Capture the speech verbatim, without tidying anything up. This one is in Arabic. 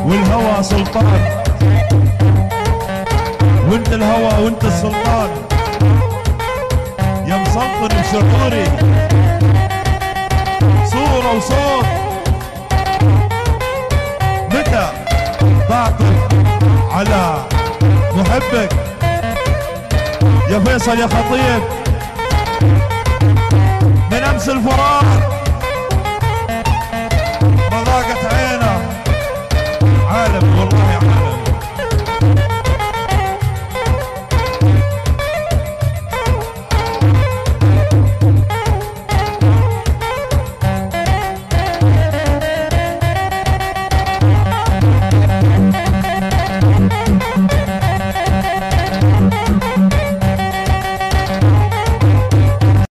والهوى سلطان، وانت الهوى وانت السلطان يا مسلطن بشعوري، صورة وصوت متى بعطف على محبك يا فيصل يا خطيب من امس الفراق